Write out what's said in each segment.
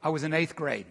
I was in 8th grade.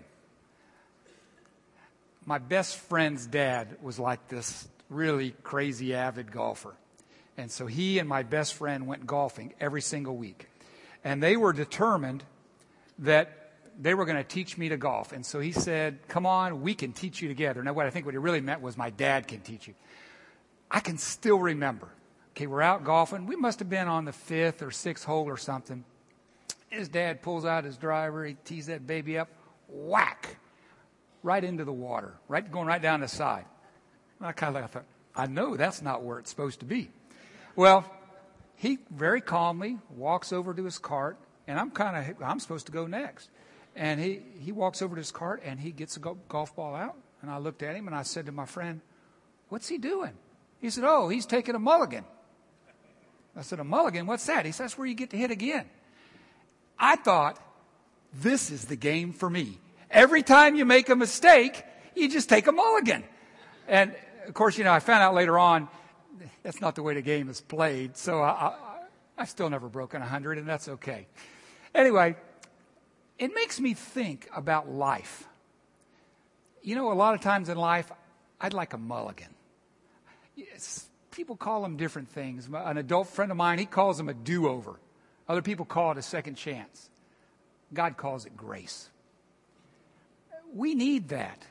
My best friend's dad was like this really crazy avid golfer. And so he and my best friend went golfing every single week. And they were determined that they were going to teach me to golf. And so he said, come on, we can teach you together. Now, what he really meant was my dad can teach you. I can still remember. Okay, we're out golfing. We must have been on the 5th or 6th hole or something. His dad pulls out his driver. He tees that baby up. Whack! Right into the water. Going right down the side. And I thought, I know that's not where it's supposed to be. Well, he very calmly walks over to his cart, and I'm supposed to go next. And he walks over to his cart, and he gets a golf ball out. And I looked at him, and I said to my friend, what's he doing? He said, oh, he's taking a mulligan. I said, a mulligan? What's that? He said, that's where you get to hit again. I thought, this is the game for me. Every time you make a mistake, you just take a mulligan. And, of course, I found out later on, that's not the way the game is played. So I still never broken 100, and that's okay. Anyway, it makes me think about life. A lot of times in life, I'd like a mulligan. People call them different things. An adult friend of mine, he calls them a do-over. Other people call it a second chance. God calls it grace. We need that.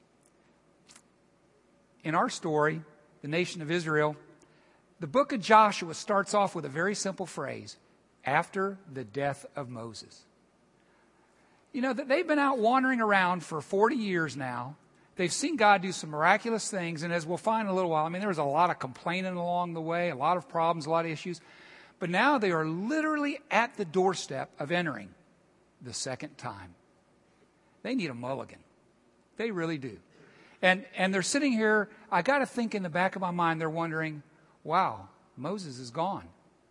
In our story, the nation of Israel, the book of Joshua starts off with a very simple phrase, after the death of Moses. They've been out wandering around for 40 years now. They've seen God do some miraculous things, and as we'll find in a little while, there was a lot of complaining along the way, a lot of problems, a lot of issues. But now they are literally at the doorstep of entering the second time. They need a mulligan. They really do. And they're sitting here, I got to think in the back of my mind, they're wondering, wow, Moses is gone.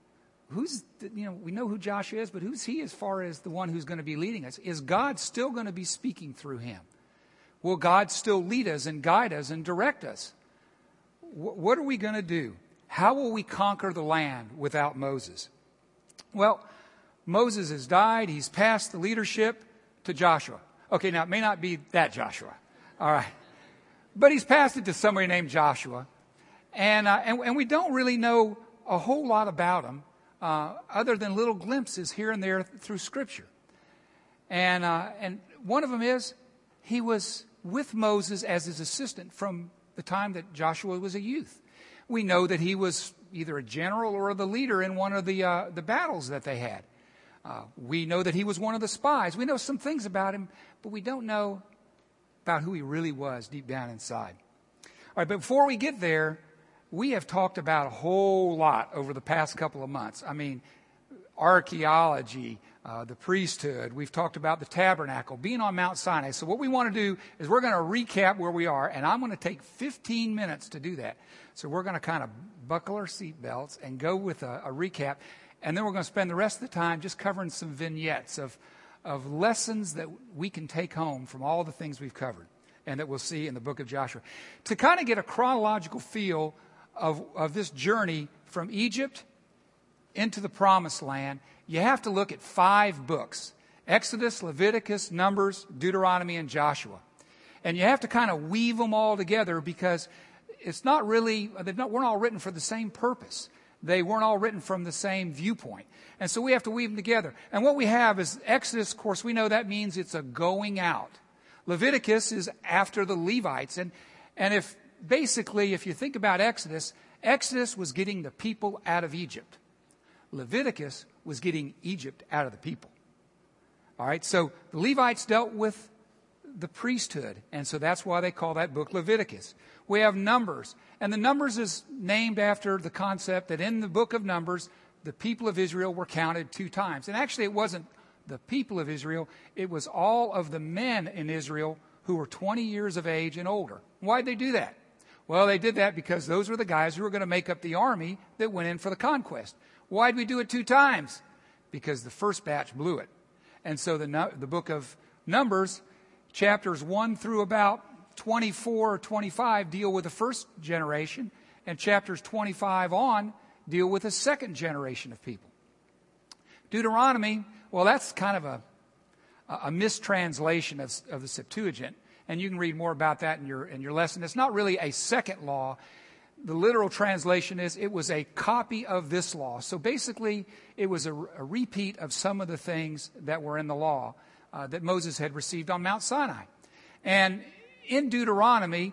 We know who Joshua is, but who's he as far as the one who's going to be leading us? Is God still going to be speaking through him? Will God still lead us and guide us and direct us? What are we going to do? How will we conquer the land without Moses? Well, Moses has died. He's passed the leadership to Joshua. Okay, now it may not be that Joshua. All right. But he's passed it to somebody named Joshua. And we don't really know a whole lot about him other than little glimpses here and there through Scripture. And one of them is he was with Moses as his assistant from the time that Joshua was a youth. We know that he was either a general or the leader in one of the battles that they had. We know that he was one of the spies. We know some things about him, but we don't know about who he really was deep down inside. All right, but before we get there, we have talked about a whole lot over the past couple of months. Archaeology, the priesthood. We've talked about the tabernacle, being on Mount Sinai. So what we want to do is we're going to recap where we are, and I'm going to take 15 minutes to do that. So we're going to kind of buckle our seatbelts and go with a recap, and then we're going to spend the rest of the time just covering some vignettes of lessons that we can take home from all the things we've covered and that we'll see in the book of Joshua. To kind of get a chronological feel of this journey from Egypt into the promised land, you have to look at 5 books: Exodus, Leviticus, Numbers, Deuteronomy, and Joshua. And you have to kind of weave them all together because it's not really, weren't all written for the same purpose. They weren't all written from the same viewpoint. And so we have to weave them together. And what we have is Exodus, of course, we know that means it's a going out. Leviticus is after the Levites. And if you think about Exodus was getting the people out of Egypt. Leviticus was getting Egypt out of the people. All right, so the Levites dealt with the priesthood, and so that's why they call that book Leviticus. We have Numbers, and the Numbers is named after the concept that in the book of Numbers, the people of Israel were counted 2 times. And actually it wasn't the people of Israel, it was all of the men in Israel who were 20 years of age and older. Why'd they do that? Well, they did that because those were the guys who were going to make up the army that went in for the conquest. Why'd we do it 2 times? Because the first batch blew it. And so the book of Numbers, chapters 1 through about 24 or 25 deal with the first generation, and chapters 25 on deal with the second generation of people. Deuteronomy, well, that's kind of a mistranslation of the Septuagint. And you can read more about that in your lesson. It's not really a second law. The literal translation is it was a copy of this law. So basically, it was a repeat of some of the things that were in the law that Moses had received on Mount Sinai. And in Deuteronomy,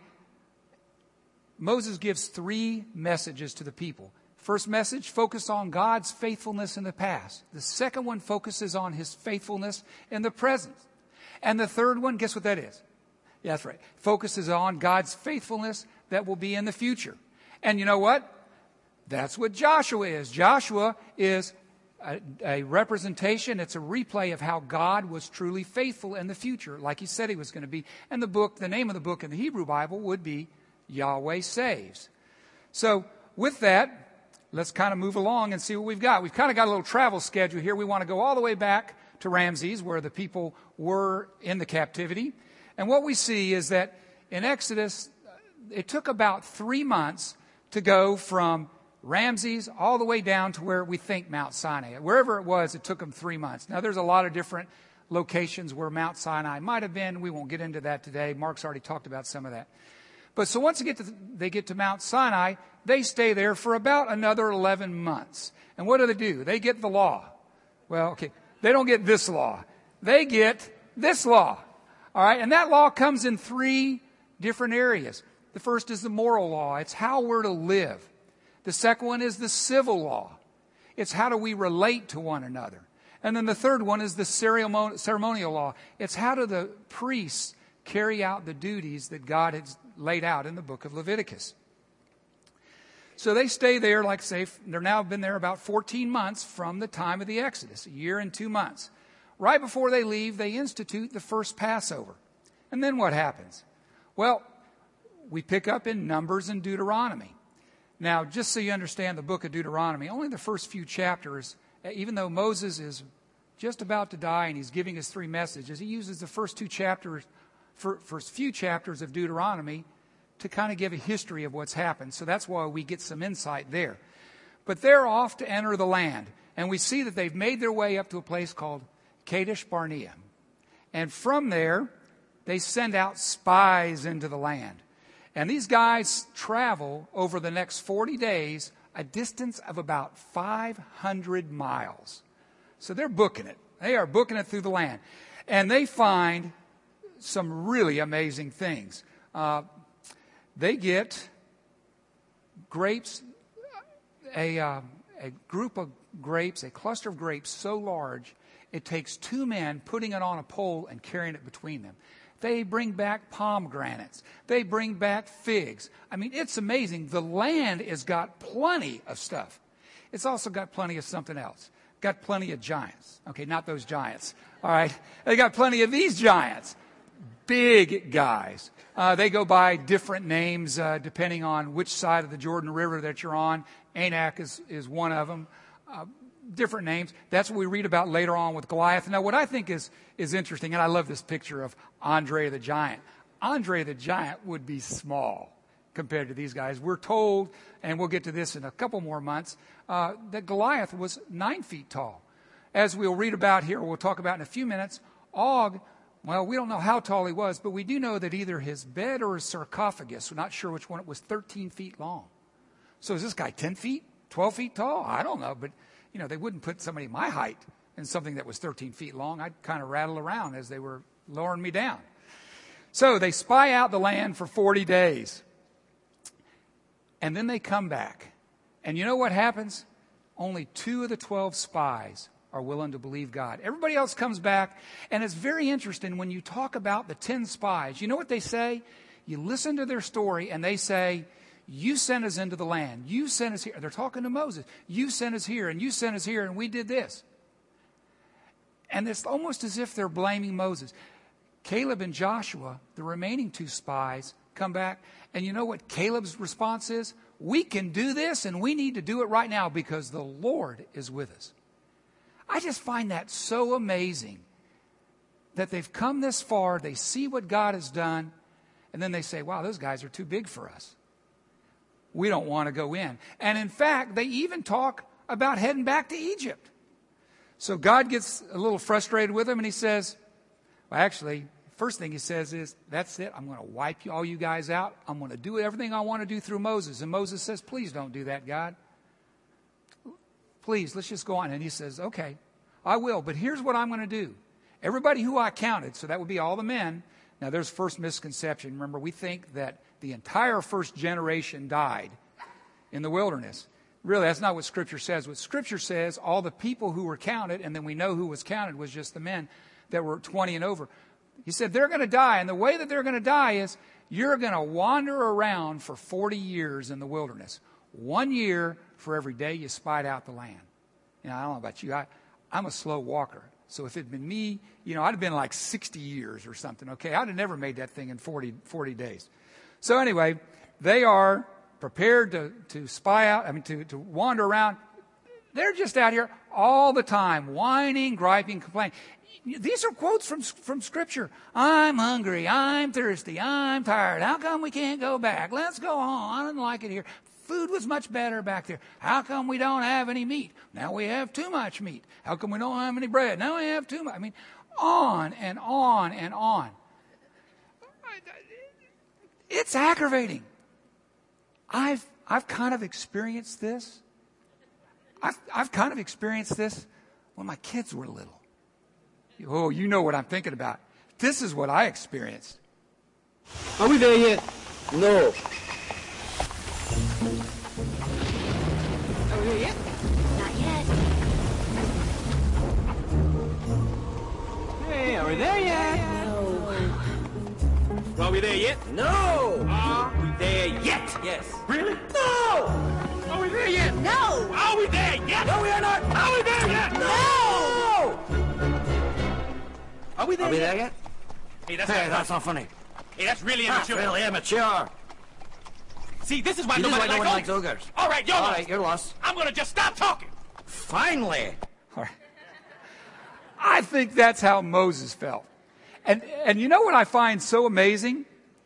Moses gives 3 messages to the people. First message, focus on God's faithfulness in the past. The second one focuses on his faithfulness in the present. And the third one, guess what that is? Yeah, that's right. Focuses on God's faithfulness that will be in the future. And you know what? That's what Joshua is. Joshua is a representation. It's a replay of how God was truly faithful in the future, like he said he was going to be. And the name of the book in the Hebrew Bible would be Yahweh Saves. So with that, let's kind of move along and see what we've got. We've kind of got a little travel schedule here. We want to go all the way back to Ramses, where the people were in the captivity. And what we see is that in Exodus, it took about 3 months to go from Ramses all the way down to where we think Mount Sinai. Wherever it was, it took them 3 months. Now, there's a lot of different locations where Mount Sinai might have been. We won't get into that today. Mark's already talked about some of that. But so once they get to Mount Sinai, they stay there for about another 11 months. And what do? They get the law. Well, okay, they don't get this law. They get this law. All right, and that law comes in 3 different areas. The first is the moral law. It's how we're to live. The second one is the civil law. It's how do we relate to one another. And then the third one is the ceremonial law. It's how do the priests carry out the duties that God has laid out in the book of Leviticus. So they stay there, like say, they've now been there about 14 months from the time of the Exodus, 1 year and 2 months. Right before they leave, they institute the first Passover. And then what happens? Well, we pick up in Numbers and Deuteronomy. Now, just so you understand the book of Deuteronomy, only the first few chapters, even though Moses is just about to die and he's giving his 3 messages, he uses the first few chapters of Deuteronomy to kind of give a history of what's happened. So that's why we get some insight there. But they're off to enter the land. And we see that they've made their way up to a place called Kadesh Barnea. And from there, they send out spies into the land. And these guys travel over the next 40 days a distance of about 500 miles. So they're booking it. They are booking it through the land. And they find some really amazing things. They get grapes, a group of grapes, a cluster of grapes so large, it takes 2 men putting it on a pole and carrying it between them. They bring back pomegranates. They bring back figs. I mean, it's amazing. The land has got plenty of stuff. It's also got plenty of something else. Got plenty of giants. Okay, not those giants. All right. They got plenty of these giants. Big guys. They go by different names depending on which side of the Jordan River that you're on. Anak is one of them. Different names. That's what we read about later on with Goliath. Now, what I think is interesting, and I love this picture of Andre the Giant. Andre the Giant would be small compared to these guys. We're told, and we'll get to this in a couple more months, that Goliath was 9 feet tall. As we'll read about here, we'll talk about in a few minutes, Og, well, we don't know how tall he was, but we do know that either his bed or his sarcophagus, we're not sure which one, it was 13 feet long. So is this guy 10 feet, 12 feet tall? I don't know, but you know, they wouldn't put somebody my height in something that was 13 feet long. I'd kind of rattle around as they were lowering me down. So they spy out the land for 40 days. And then they come back. And you know what happens? Only 2 of the 12 spies are willing to believe God. Everybody else comes back. And it's very interesting when you talk about the 10 spies. You know what they say? You listen to their story and they say, you sent us into the land. You sent us here. They're talking to Moses. You sent us here and you sent us here and we did this. And it's almost as if they're blaming Moses. Caleb and Joshua, the remaining 2 spies, come back. And you know what Caleb's response is? We can do this and we need to do it right now because the Lord is with us. I just find that so amazing that they've come this far. They see what God has done. And then they say, wow, those guys are too big for us. We don't want to go in. And in fact, they even talk about heading back to Egypt. So God gets a little frustrated with them and he says, Well, actually, first thing he says is, that's it. I'm going to wipe all you guys out. I'm going to do everything I want to do through Moses. And Moses says, please don't do that, God. Please, let's just go on. And he says, okay, I will. But here's what I'm going to do. Everybody who I counted, so that would be all the men. Now, there's first misconception. Remember, we think that the entire first generation died in the wilderness. Really, that's not what Scripture says. What Scripture says, all the people who were counted, and then we know who was counted was just the men that were 20 and over. He said they're going to die, and the way that they're going to die is you're going to wander around for 40 years in the wilderness. 1 year for every day you spied out the land. You know, I don't know about you. I'm a slow walker. So if it had been me, you know, I'd have been like 60 years or something, okay? I'd have never made that thing in 40 days. So anyway, they are prepared to spy out, to wander around. They're just out here all the time, whining, griping, complaining. These are quotes from Scripture. I'm hungry. I'm thirsty. I'm tired. How come we can't go back? Let's go home. I didn't like it here. Food was much better back there. How come we don't have any meat? Now we have too much meat. How come we don't have any bread? Now we have too much. I mean, on and on and on. It's aggravating. I've kind of experienced this. I've kind of experienced this when my kids were little. Oh, you know what I'm thinking about. This is what I experienced. Are we there yet? No. Are we there yet? Not yet. Hey, are we there yet? No. Are we there yet? No. Are we there yet? Yes. Really? No. Are we there yet? No. Are we there yet? No, we are not. Are we there yet? No. Are we there yet? Hey, that's not funny. Hey, that's really That's immature. really immature. See, this is why You nobody just like no one likes likes ogres. ogres. All right, you're All lost. right, you're lost. I'm going to just stop talking. Finally. All right. I think that's how Moses felt. And you know what I find so amazing?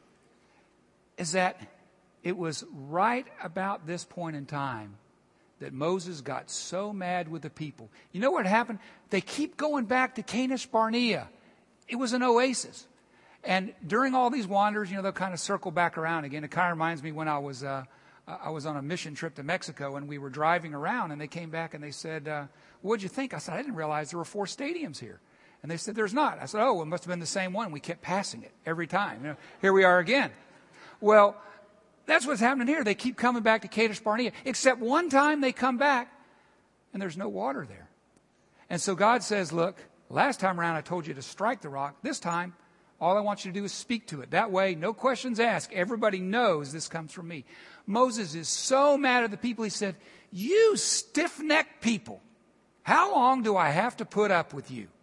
Is that it was right about this point in time that Moses got so mad with the people. You know what happened? They keep going back to Kadesh Barnea. It was an oasis. And during all these wanders, you know, they'll kind of circle back around again. It kind of reminds me when I was on a mission trip to Mexico, and we were driving around, and they came back and they said, what'd you think? I said, I didn't realize there were 4 stadiums here. And they said, there's not. I said, oh, well, it must have been the same one. We kept passing it every time. You know, here we are again. Well, that's what's happening here. They keep coming back to Kadesh Barnea, except one time they come back, and there's no water there. And so God says, look, last time around I told you to strike the rock. This time, all I want you to do is speak to it. That way, no questions asked. Everybody knows this comes from me. Moses is so mad at the people. He said, you stiff-necked people, how long do I have to put up with you?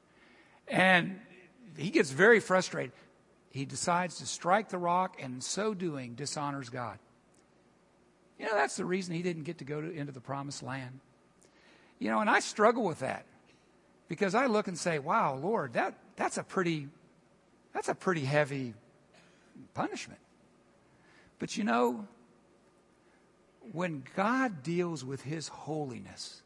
And he gets very frustrated. He decides to strike the rock, and in so doing, dishonors God. You know, that's the reason he didn't get to go into the promised land. You know, and I struggle with that. Because I look and say, wow, Lord, that's a pretty heavy punishment. But you know, when God deals with his holiness,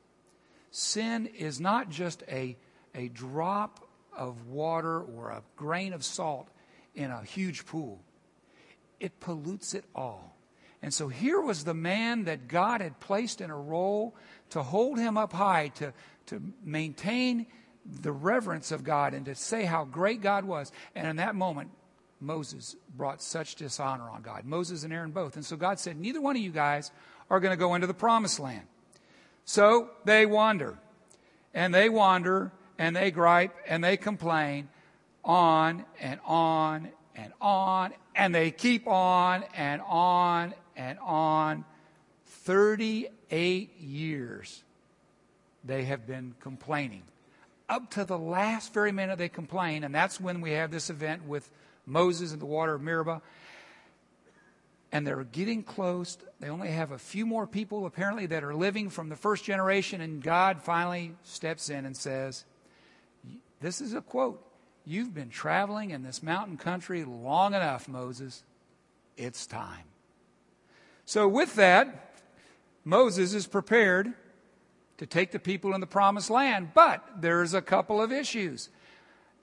sin is not just a drop of water or a grain of salt in a huge pool. It pollutes it all. And so here was the man that God had placed in a role to hold him up high, to maintain the reverence of God and to say how great God was. And in that moment, Moses brought such dishonor on God. Moses and Aaron both. And so God said, neither one of you guys are going to go into the promised land. So they wander. And they wander, and they gripe, and they complain on and on and on. And they keep on and on and on. 38 years they have been complaining. Up to the last very minute they complain, and that's when we have this event with Moses in the water of Meribah. And they're getting close. They only have a few more people apparently that are living from the first generation, and God finally steps in and says, this is a quote, you've been traveling in this mountain country long enough, Moses. It's time. So with that, Moses is prepared to take the people in the promised land. But there's a couple of issues.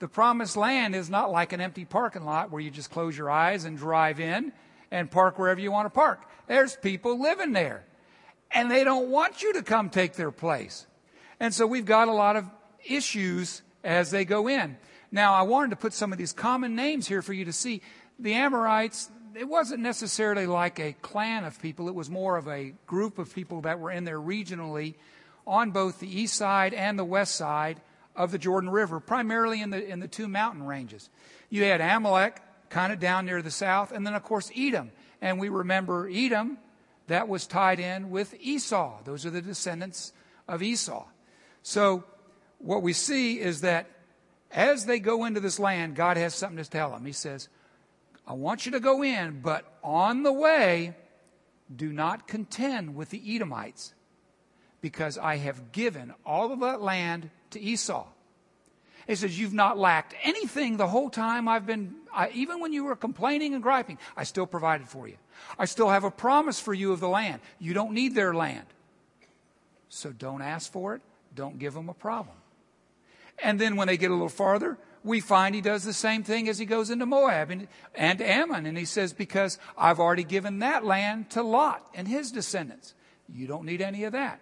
the promised land is not like an empty parking lot where you just close your eyes and drive in and park wherever you want to park. There's people living there, and they don't want you to come take their place. And so we've got a lot of issues as they go in. Now, I wanted to put some of these common names here for you to see. The Amorites, it wasn't necessarily like a clan of people. It was more of a group of people that were in there regionally on both the east side and the west side of the Jordan River, primarily in the two mountain ranges. You had Amalek kind of down near the south, and then, of course, Edom. And we remember Edom, that was tied in with Esau. Those are the descendants of Esau. So what we see is that as they go into this land, God has something to tell them. He says, I want you to go in, but on the way, do not contend with the Edomites, because I have given all of that land to Esau. He says, you've not lacked anything the whole time even when you were complaining and griping, I still provided for you. I still have a promise for you of the land. You don't need their land. So don't ask for it. Don't give them a problem. And then when they get a little farther, we find he does the same thing as he goes into Moab and Ammon. And he says, because I've already given that land to Lot and his descendants. You don't need any of that.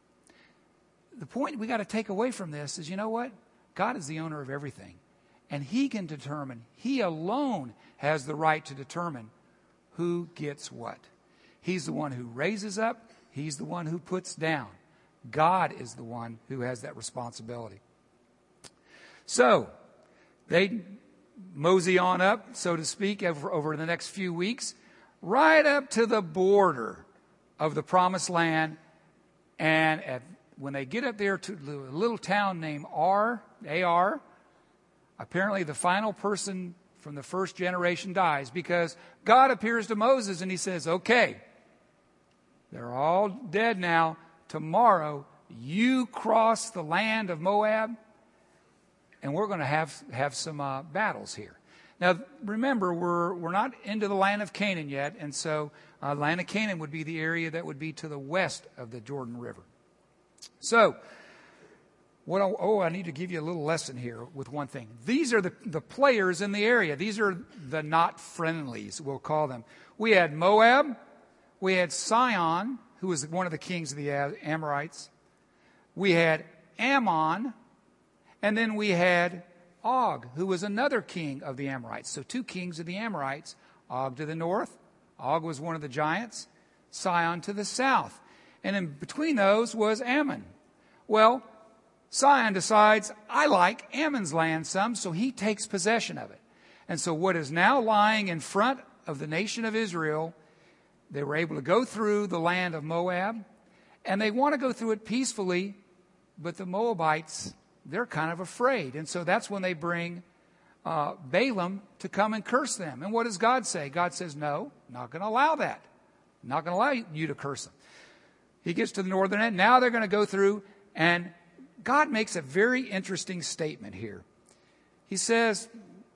The point we got to take away from this is, you know what? God is the owner of everything. And he can determine, he alone has the right to determine who gets what. He's the one who raises up. He's the one who puts down. God is the one who has that responsibility. So, they mosey on up, so to speak, over the next few weeks, right up to the border of the promised land. And when they get up there to a little town named Ar, apparently the final person from the first generation dies, because God appears to Moses and he says, okay, they're all dead now. Tomorrow, you cross the land of Moab, and we're going to have some battles here. Now, remember, we're not into the land of Canaan yet, and so land of Canaan would be the area that would be to the west of the Jordan River. So, I need to give you a little lesson here with one thing. These are the players in the area. These are the not friendlies, we'll call them. We had Moab. We had Sihon, who was one of the kings of the Amorites. We had Ammon. And then we had Og, who was another king of the Amorites. So two kings of the Amorites. Og to the north. Og was one of the giants. Sihon to the south. And in between those was Ammon. Well, Sihon decides, I like Ammon's land some, so he takes possession of it. And so what is now lying in front of the nation of Israel, they were able to go through the land of Moab, and they want to go through it peacefully, but the Moabites, they're kind of afraid. And so that's when they bring Balaam to come and curse them. And what does God say? God says, no, not going to allow that. Not going to allow you to curse them. He gets to the northern end. Now they're going to go through, and God makes a very interesting statement here. He says,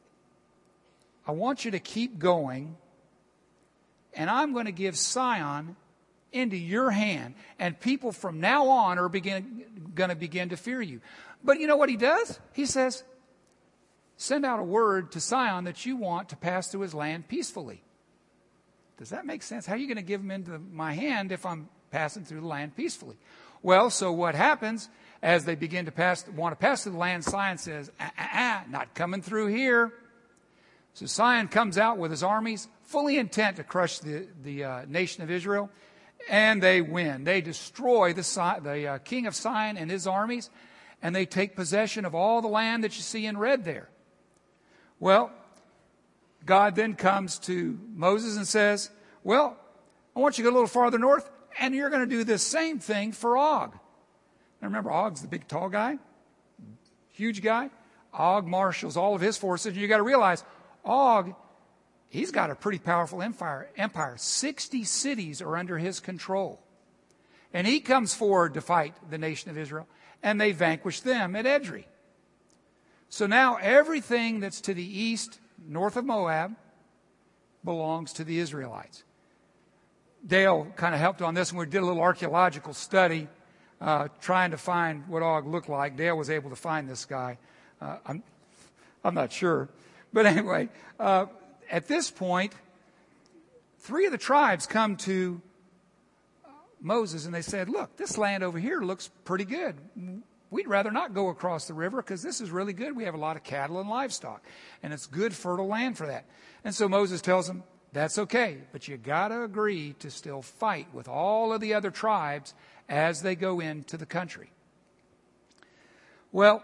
I want you to keep going, and I'm going to give Sihon into your hand, and people from now on are going to begin to fear you. But you know what he does? He says, send out a word to Sihon that you want to pass through his land peacefully. Does that make sense? How are you going to give him into my hand if I'm passing through the land peacefully? Well, so what happens as they begin to want to pass through the land, Sihon says, not coming through here. So Sihon comes out with his armies, fully intent to crush the nation of Israel, and they win. They destroy the king of Sihon and his armies, and they take possession of all the land that you see in red there. Well, God then comes to Moses and says, well, I want you to go a little farther north, and you're going to do the same thing for Og. Now remember, Og's the big tall guy, huge guy. Og marshals all of his forces, and you got to realize, Og, he's got a pretty powerful empire. 60 cities are under his control. And he comes forward to fight the nation of Israel, and they vanquish them at Edrei. So now everything that's to the east, north of Moab, belongs to the Israelites. Dale kind of helped on this, and we did a little archaeological study trying to find what Og looked like. Dale was able to find this guy. I'm not sure. But anyway, at this point, 3 of the tribes come to Moses and they said, look, this land over here looks pretty good. We'd rather not go across the river because this is really good. We have a lot of cattle and livestock, and it's good, fertile land for that. And so Moses tells them, that's okay, but you got to agree to still fight with all of the other tribes as they go into the country. Well,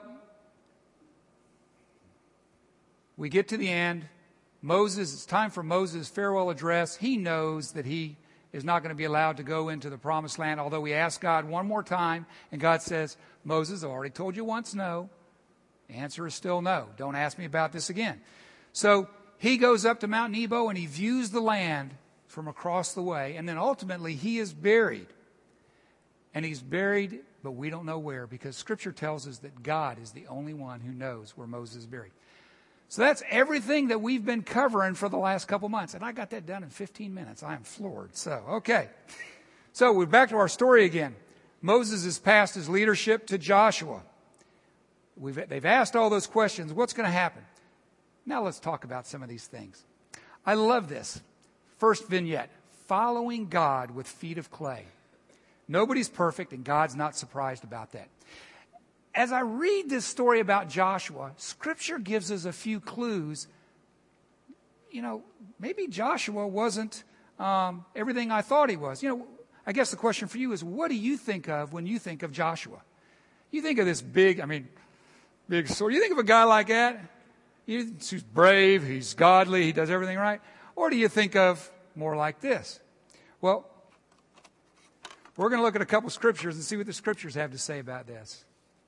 we get to the end. It's time for Moses' farewell address. He knows that he is not going to be allowed to go into the promised land, although we ask God one more time, and God says, Moses, I've already told you once no. The answer is still no. Don't ask me about this again. So he goes up to Mount Nebo and he views the land from across the way, and then ultimately he is buried. And he's buried, but we don't know where, because Scripture tells us that God is the only one who knows where Moses is buried. So that's everything that we've been covering for the last couple months. And I got that done in 15 minutes. I am floored. So, okay. So we're back to our story again. Moses has passed his leadership to Joshua. They've asked all those questions. What's going to happen? Now let's talk about some of these things. I love this. First vignette, following God with feet of clay. Nobody's perfect, and God's not surprised about that. As I read this story about Joshua, Scripture gives us a few clues. You know, maybe Joshua wasn't everything I thought he was. You know, I guess the question for you is, what do you think of when you think of Joshua? You think of this big sword. You think of a guy like that? He's brave, he's godly, he does everything right. Or do you think of more like this? Well, we're going to look at a couple scriptures and see what the scriptures have to say about this.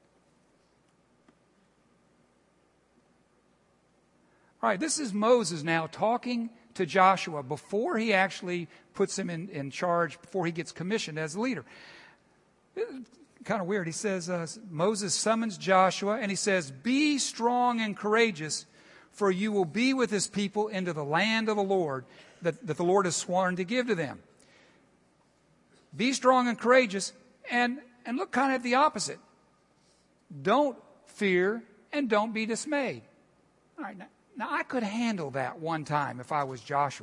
All right, this is Moses now talking to Joshua before he actually puts him in charge, before he gets commissioned as a leader. Kind of weird. He says, Moses summons Joshua and he says, be strong and courageous, for you will be with his people into the land of the Lord that the Lord has sworn to give to them. Be strong and courageous, and look kind of at the opposite. Don't fear and don't be dismayed. All right, now I could handle that one time if I was Joshua.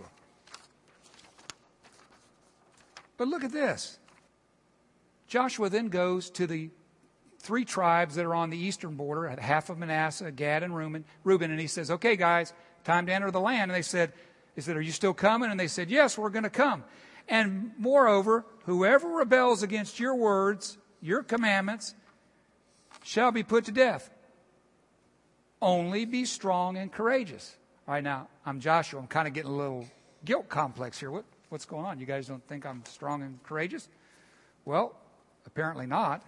But look at this. Joshua then goes to the 3 tribes that are on the eastern border, half of Manasseh, Gad, and Reuben, and he says, okay, guys, time to enter the land. And they said, are you still coming? And they said, yes, we're going to come. And moreover, whoever rebels against your words, your commandments, shall be put to death. Only be strong and courageous. All right, now, I'm Joshua. I'm kind of getting a little guilt complex here. What's going on? You guys don't think I'm strong and courageous? Well, apparently not.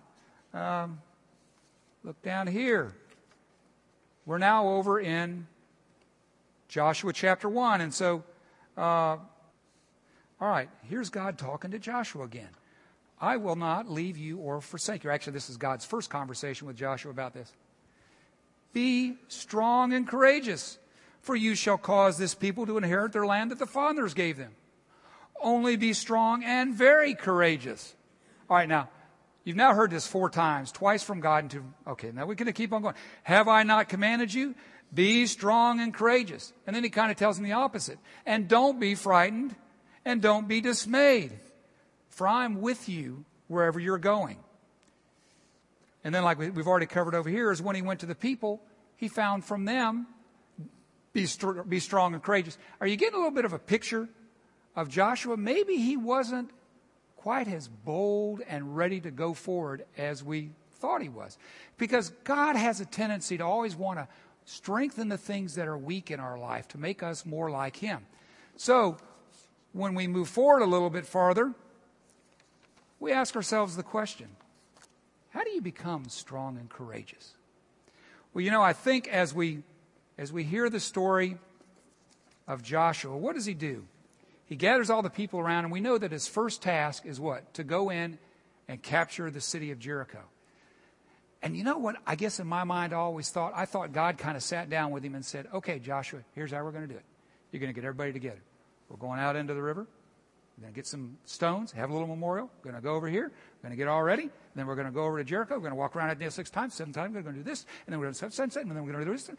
Look down here. We're now over in Joshua chapter 1. And so, all right, here's God talking to Joshua again. I will not leave you or forsake you. Actually, this is God's first conversation with Joshua about this. Be strong and courageous, for you shall cause this people to inherit their land that the fathers gave them. Only be strong and very courageous. All right, now, you've now heard this 4 times, twice from God and 2. Okay, now we're going to keep on going. Have I not commanded you? Be strong and courageous. And then he kind of tells them the opposite. And don't be frightened and don't be dismayed, for I'm with you wherever you're going. And then, like we've already covered over here, is when he went to the people, he found from them, be strong and courageous. Are you getting a little bit of a picture of Joshua? Maybe he wasn't quite as bold and ready to go forward as we thought he was. Because God has a tendency to always want to strengthen the things that are weak in our life to make us more like him. So, when we move forward a little bit farther, we ask ourselves the question, how do you become strong and courageous? Well, you know, I think as we hear the story of Joshua, what does he do? He gathers all the people around, and we know that his first task is what? To go in and capture the city of Jericho. And you know what? I guess in my mind I thought God kind of sat down with him and said, okay, Joshua, here's how we're going to do it. You're going to get everybody together. We're going out into the river. We're going to get some stones, have a little memorial. We're going to go over here. We're going to get all ready. Then we're going to go over to Jericho. We're going to walk around it 6 times, 7 times. We're going to do this. And then we're going to do sunset. And then we're going to do this.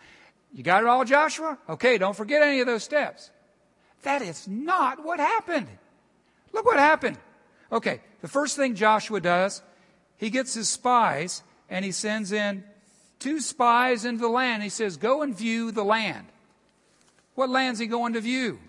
You got it all, Joshua? Okay, don't forget any of those steps. That is not what happened. Look what happened. Okay, the first thing Joshua does, he gets his spies and he sends in 2 spies into the land. He says, go and view the land. What land's he going to view?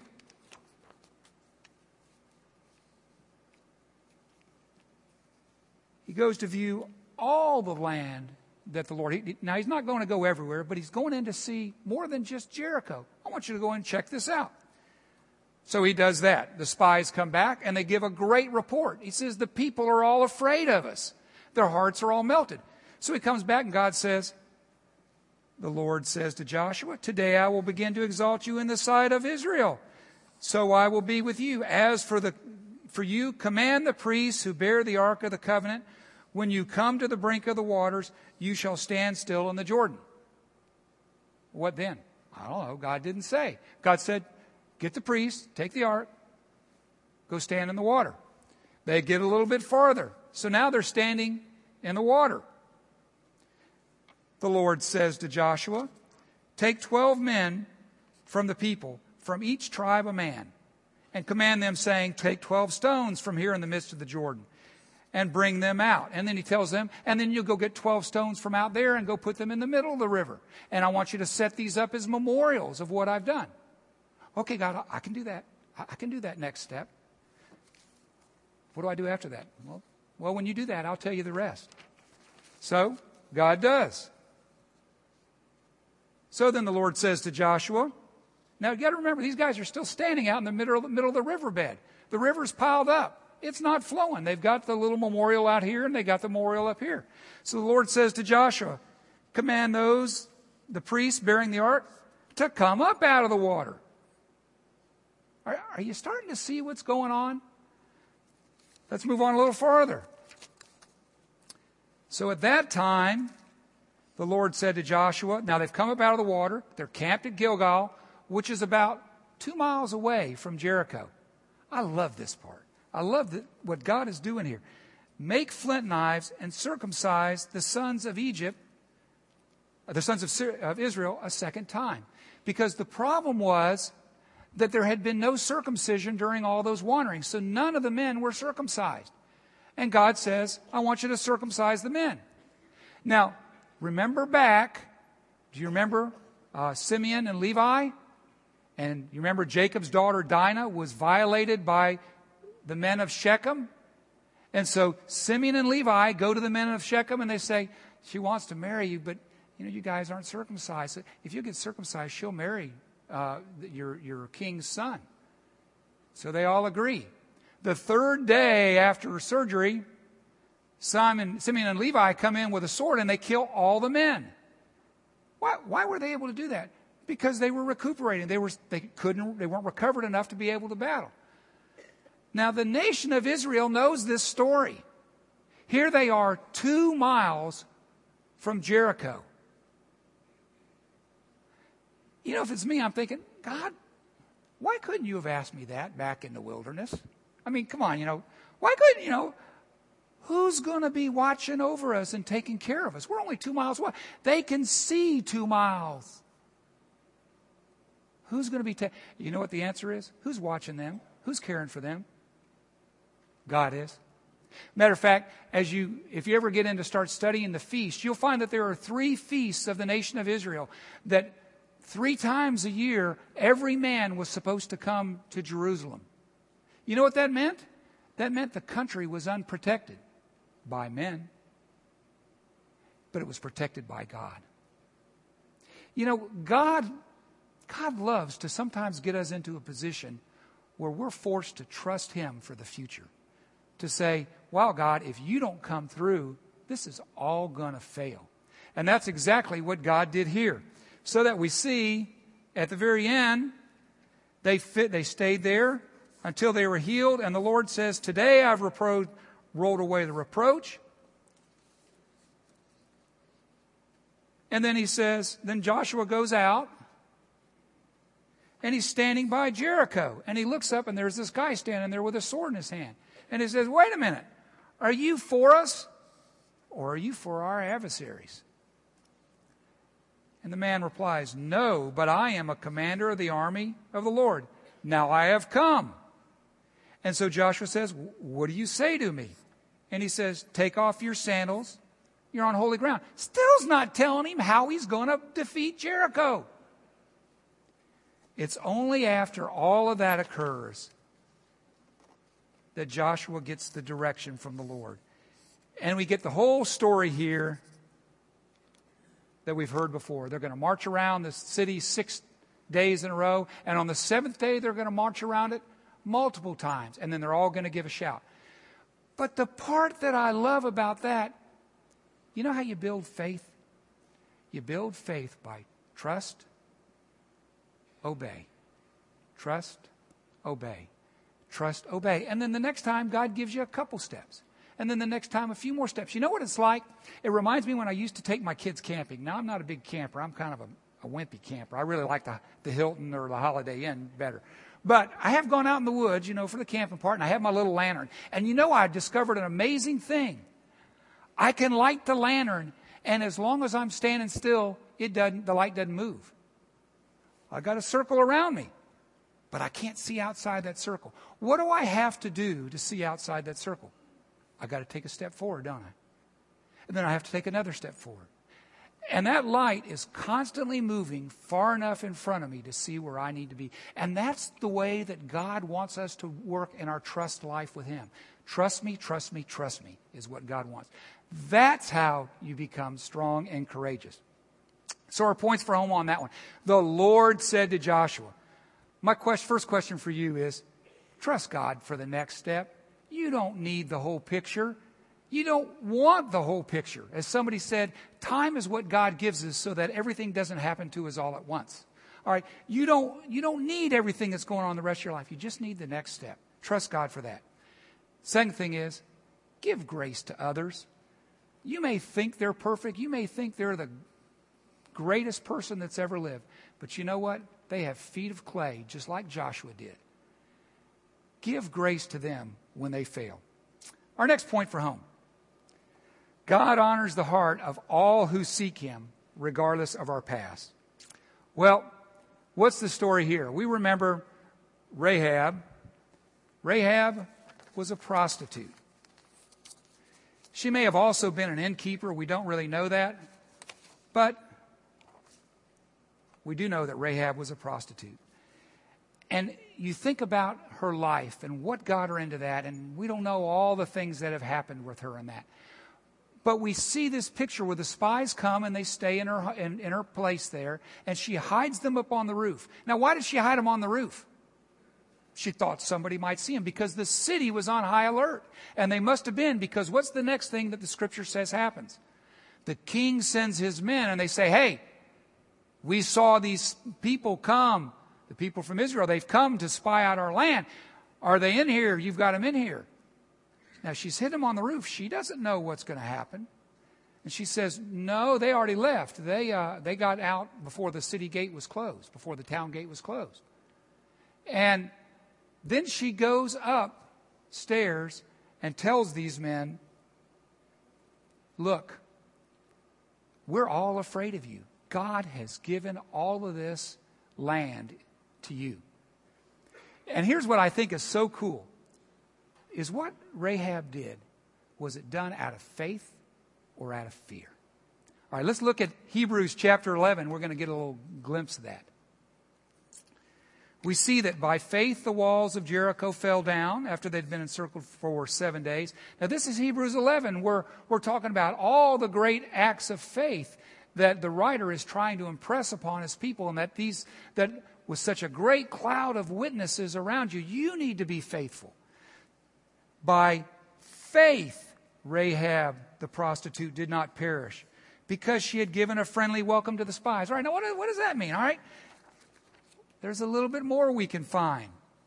He goes to view all the land that the Lord... Now, he's not going to go everywhere, but he's going in to see more than just Jericho. I want you to go and check this out. So he does that. The spies come back, and they give a great report. He says, the people are all afraid of us. Their hearts are all melted. So he comes back, and God says, the Lord says to Joshua, today I will begin to exalt you in the sight of Israel. So I will be with you. As for you, command the priests who bear the ark of the covenant, when you come to the brink of the waters, you shall stand still in the Jordan. What then? I don't know. God didn't say. God said, get the priests, take the ark, go stand in the water. They get a little bit farther. So now they're standing in the water. The Lord says to Joshua, take 12 men from the people, from each tribe a man, and command them, saying, take 12 stones from here in the midst of the Jordan, and bring them out. And then he tells them, and then you'll go get 12 stones from out there and go put them in the middle of the river. And I want you to set these up as memorials of what I've done. Okay, God, I can do that. I can do that next step. What do I do after that? Well, when you do that, I'll tell you the rest. So, God does. So then the Lord says to Joshua, now you got to remember, these guys are still standing out in the middle of the riverbed. The river's piled up. It's not flowing. They've got the little memorial out here, and they got the memorial up here. So the Lord says to Joshua, command those, the priests bearing the ark, to come up out of the water. Are you starting to see what's going on? Let's move on a little farther. So at that time, the Lord said to Joshua, now they've come up out of the water. They're camped at Gilgal, which is about 2 miles away from Jericho. I love this part. I love what God is doing here. Make flint knives and circumcise the sons of Egypt, the sons of Israel, a second time. Because the problem was that there had been no circumcision during all those wanderings. So none of the men were circumcised. And God says, I want you to circumcise the men. Now, remember back, do you remember Simeon and Levi? And you remember Jacob's daughter Dinah was violated by the men of Shechem? And so Simeon and Levi go to the men of Shechem and they say, she wants to marry you, but you guys aren't circumcised. So if you get circumcised, she'll marry your king's son. So they all agree. The third day after surgery, Simeon and Levi come in with a sword and they kill all the men. Why were they able to do that? Because they were recuperating. They weren't recovered enough to be able to battle. Now the nation of Israel knows this story. Here they are 2 miles from Jericho. If it's me, I'm thinking, God, why couldn't you have asked me that back in the wilderness? I mean, come on, why couldn't, who's going to be watching over us and taking care of us? We're only 2 miles away. They can see 2 miles. Who's going to be, you know what the answer is? Who's watching them? Who's caring for them? God is. Matter of fact, if you ever get in to start studying the feast, you'll find that there are 3 feasts of the nation of Israel that 3 times a year, every man was supposed to come to Jerusalem. You know what that meant? That meant the country was unprotected by men, but it was protected by God. God loves to sometimes get us into a position where we're forced to trust Him for the future. To say, wow, God, if you don't come through, this is all going to fail. And that's exactly what God did here. So that we see at the very end, they stayed there until they were healed. And the Lord says, today I've rolled away the reproach. And then he says, then Joshua goes out. And he's standing by Jericho. And he looks up and there's this guy standing there with a sword in his hand. And he says, wait a minute. Are you for us or are you for our adversaries? And the man replies, "No, but I am a commander of the army of the Lord. Now I have come." And so Joshua says, "What do you say to me?" And he says, "Take off your sandals. You're on holy ground." Still's not telling him how he's going to defeat Jericho. It's only after all of that occurs that Joshua gets the direction from the Lord. And we get the whole story here that we've heard before. They're going to march around the city 6 days in a row. And on the seventh day, they're going to march around it multiple times. And then they're all going to give a shout. But the part that I love about that, you know how you build faith? You build faith by trust, obey. Trust, obey. Trust, obey. And then the next time, God gives you a couple steps. And then the next time, a few more steps. You know what it's like? It reminds me when I used to take my kids camping. Now, I'm not a big camper. I'm kind of a wimpy camper. I really like the Hilton or the Holiday Inn better. But I have gone out in the woods, for the camping part, and I have my little lantern. And I discovered an amazing thing. I can light the lantern, and as long as I'm standing still, the light doesn't move. I got a circle around me, but I can't see outside that circle. What do I have to do to see outside that circle? I got to take a step forward, don't I? And then I have to take another step forward. And that light is constantly moving far enough in front of me to see where I need to be. And that's the way that God wants us to work in our trust life with Him. Trust me, trust me, trust me is what God wants. That's how you become strong and courageous. So our points for home on that one. The Lord said to Joshua, my first question for you is, trust God for the next step. You don't need the whole picture. You don't want the whole picture. As somebody said, time is what God gives us so that everything doesn't happen to us all at once. All right, you don't need everything that's going on in the rest of your life. You just need the next step. Trust God for that. Second thing is, give grace to others. You may think they're perfect. You may think they're the greatest person that's ever lived. But you know what? They have feet of clay, just like Joshua did. Give grace to them when they fail. Our next point for home. God honors the heart of all who seek Him, regardless of our past. Well, what's the story here? We remember Rahab. Rahab was a prostitute. She may have also been an innkeeper. We don't really know that. But we do know that Rahab was a prostitute. And you think about her life and what got her into that, and we don't know all the things that have happened with her in that. But we see this picture where the spies come and they stay in her place there, and she hides them up on the roof. Now, why did she hide them on the roof? She thought somebody might see them because the city was on high alert. And they must have been, because what's the next thing that the scripture says happens? The king sends his men and they say, hey, we saw these people come, the people from Israel, they've come to spy out our land. Are they in here? You've got them in here. Now, she's hid them on the roof. She doesn't know what's going to happen. And she says, no, they already left. They got out before the city gate was closed, before the town gate was closed. And then she goes upstairs and tells these men, look, we're all afraid of you. God has given all of this land to you. And here's what I think is so cool, is what Rahab did, was it done out of faith or out of fear? All right, let's look at Hebrews chapter 11. We're going to get a little glimpse of that. We see that by faith the walls of Jericho fell down after they'd been encircled for 7 days. Now this is Hebrews 11. We're talking about all the great acts of faith that the writer is trying to impress upon his people, and that with such a great cloud of witnesses around you, you need to be faithful. By faith, Rahab, the prostitute, did not perish because she had given a friendly welcome to the spies. All right, now what does that mean? All right, there's a little bit more we can find.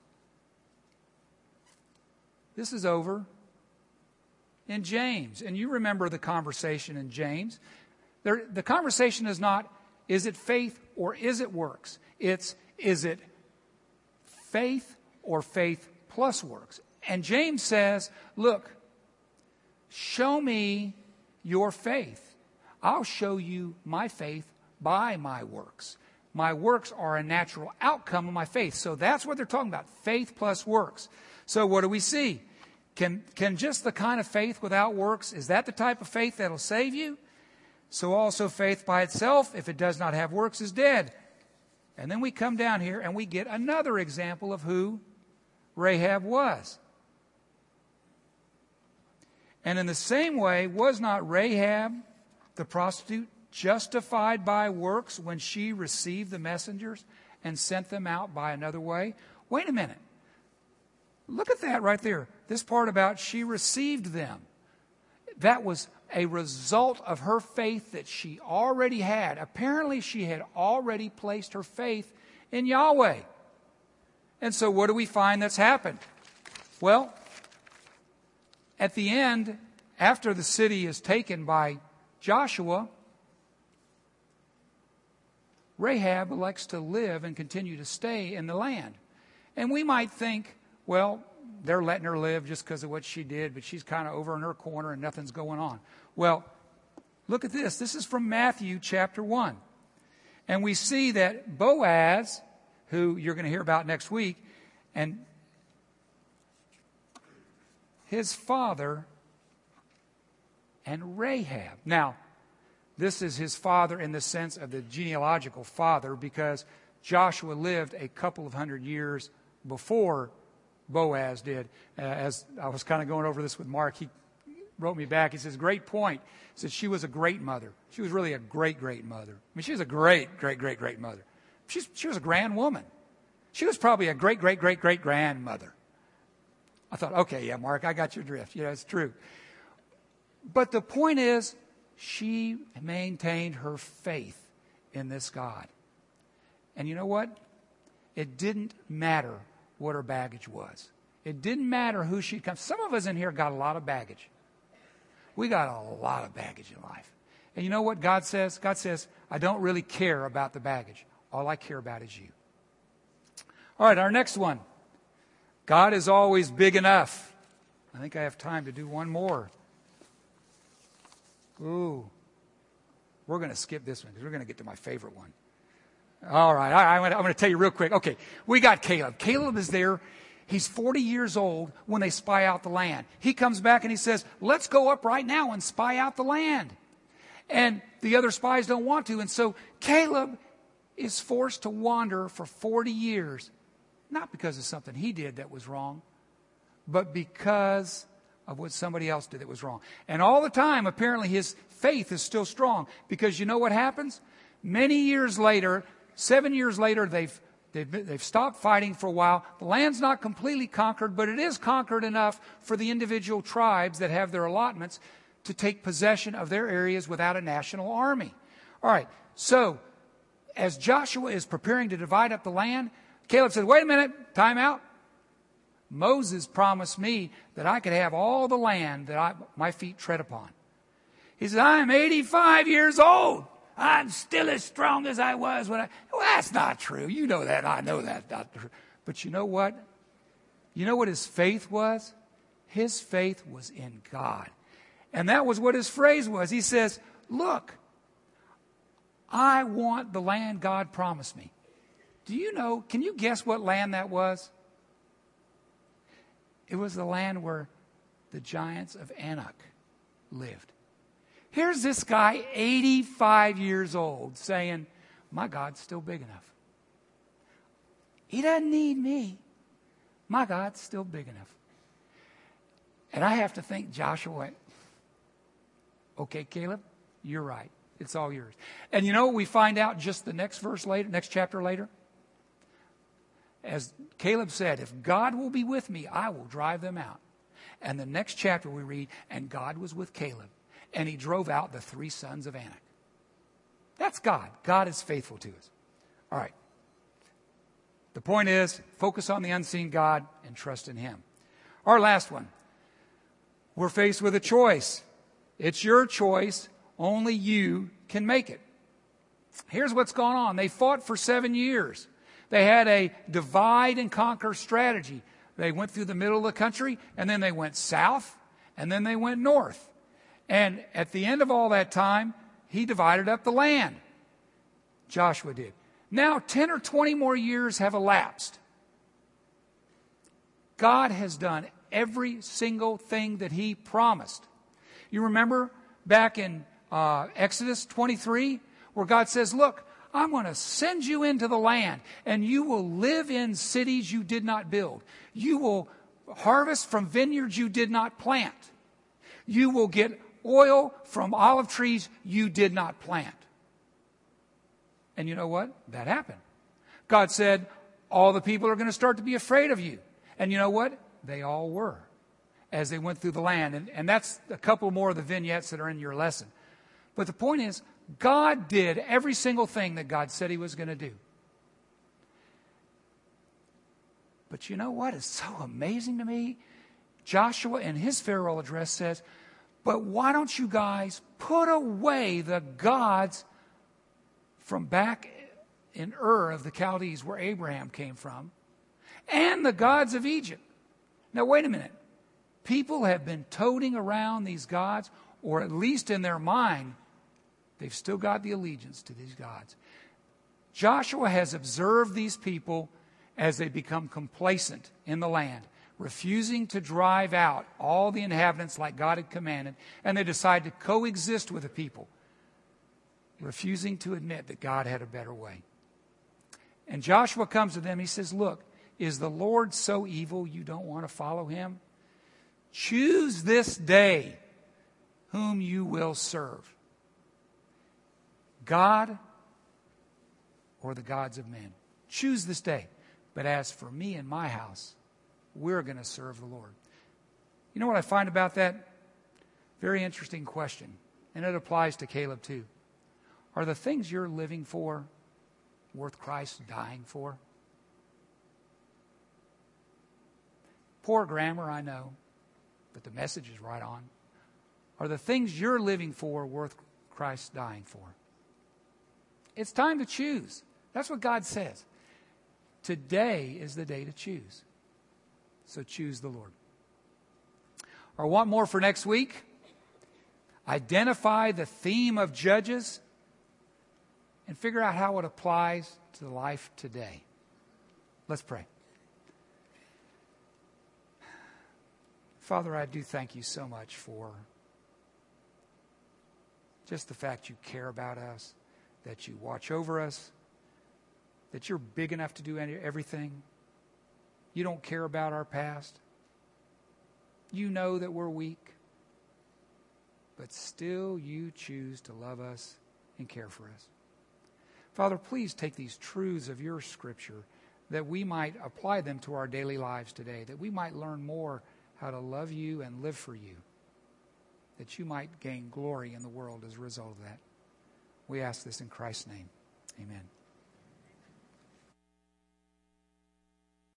This is over in James. And you remember the conversation in James. The conversation is not, is it faith or is it works? It's, is it faith or faith plus works? And James says, look, show me your faith. I'll show you my faith by my works. My works are a natural outcome of my faith. So that's what they're talking about, faith plus works. So what do we see? Can just the kind of faith without works, is that the type of faith that'll save you? So also faith by itself, if it does not have works, is dead. And then we come down here and we get another example of who Rahab was. And in the same way, was not Rahab, the prostitute, justified by works when she received the messengers and sent them out by another way? Wait a minute. Look at that right there. This part about she received them. That was a result of her faith that she already had. Apparently she had already placed her faith in Yahweh. And so what do we find that's happened? Well, at the end, after the city is taken by Joshua, Rahab elects to live and continue to stay in the land. And we might think, well, they're letting her live just because of what she did, but she's kind of over in her corner and nothing's going on. Well, look at this. This is from Matthew chapter 1. And we see that Boaz, who you're going to hear about next week, and his father and Rahab. Now, this is his father in the sense of the genealogical father, because Joshua lived a couple of hundred years before Boaz did. As I was kind of going over this with Mark, he wrote me back. He says, great point. He said she was a great mother. She was really a great, great mother. I mean, she was a great, great, great, great mother. She was a grand woman. She was probably a great, great, great, great grandmother. I thought, okay, yeah, Mark, I got your drift. Yeah, it's true. But the point is, she maintained her faith in this God. And you know what? It didn't matter what her baggage was. It didn't matter who she'd come. Some of us in here got a lot of baggage. We got a lot of baggage in life. And you know what God says? God says, I don't really care about the baggage. All I care about is you. All right, our next one. God is always big enough. I think I have time to do one more. Ooh. We're going to skip this one because we're going to get to my favorite one. All right, I'm going to tell you real quick. Okay, we got Caleb. Caleb is there. He's 40 years old when they spy out the land. He comes back and he says, let's go up right now and spy out the land. And the other spies don't want to. And so Caleb is forced to wander for 40 years, not because of something he did that was wrong, but because of what somebody else did that was wrong. And all the time, apparently, his faith is still strong. Because you know what happens? Many years later, 7 years later, they've stopped fighting for a while. The land's not completely conquered, but it is conquered enough for the individual tribes that have their allotments to take possession of their areas without a national army. All right, so as Joshua is preparing to divide up the land, Caleb says, wait a minute, time out. Moses promised me that I could have all the land that my feet tread upon. He said, I'm 85 years old. I'm still as strong as I was when well, that's not true. You know that. I know that's not true. But you know what? You know what his faith was? His faith was in God. And that was what his phrase was. He says, look, I want the land God promised me. Do you know, can you guess what land that was? It was the land where the giants of Anak lived. Here's this guy, 85 years old, saying, my God's still big enough. He doesn't need me. My God's still big enough. And I have to think Joshua went, okay, Caleb, you're right. It's all yours. And you know what we find out just the next verse later, next chapter later? As Caleb said, if God will be with me, I will drive them out. And the next chapter we read, and God was with Caleb, and he drove out the 3 sons of Anak. That's God. God is faithful to us. All right. The point is, focus on the unseen God and trust in him. Our last one. We're faced with a choice. It's your choice. Only you can make it. Here's what's gone on. They fought for 7 years. They had a divide and conquer strategy. They went through the middle of the country, and then they went south, and then they went north. And at the end of all that time, he divided up the land. Joshua did. Now 10 or 20 more years have elapsed. God has done every single thing that He promised. You remember back in Exodus 23 where God says, look, I'm going to send you into the land and you will live in cities you did not build. You will harvest from vineyards you did not plant. You will get oil from olive trees you did not plant. And you know what? That happened. God said, all the people are going to start to be afraid of you. And you know what? They all were as they went through the land. And that's a couple more of the vignettes that are in your lesson. But the point is, God did every single thing that God said He was going to do. But you know what is so amazing to me? Joshua in his farewell address says, but why don't you guys put away the gods from back in Ur of the Chaldees where Abraham came from and the gods of Egypt. Now wait a minute. People have been toting around these gods, or at least in their mind, they've still got the allegiance to these gods. Joshua has observed these people as they become complacent in the land, refusing to drive out all the inhabitants like God had commanded, and they decide to coexist with the people, refusing to admit that God had a better way. And Joshua comes to them, he says, look, is the Lord so evil you don't want to follow Him? Choose this day whom you will serve, God or the gods of men. Choose this day. But as for me and my house, we're going to serve the Lord. You know what I find about that? Very interesting question. And it applies to Caleb too. Are the things you're living for worth Christ dying for? Poor grammar, I know, but the message is right on. Are the things you're living for worth Christ dying for? It's time to choose. That's what God says. Today is the day to choose. So choose the Lord. Or want more for next week? Identify the theme of Judges and figure out how it applies to life today. Let's pray. Father, I do thank you so much for just the fact you care about us, that you watch over us, that you're big enough to do everything. You don't care about our past. You know that we're weak, but still you choose to love us and care for us. Father, please take these truths of your Scripture that we might apply them to our daily lives today, that we might learn more how to love you and live for you, that you might gain glory in the world as a result of that. We ask this in Christ's name. Amen.